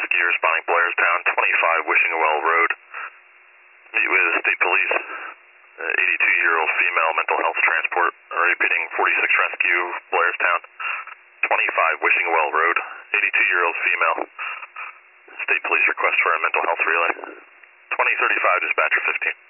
Rescue responding Blairstown, 25 Wishing Well Road. Meet with state police. 82-year-old female mental health transport. Repeating 46 Rescue, Blairstown. 25 Wishing Well Road. 82-year-old female. State police request for a mental health relay. 2035 dispatcher 15.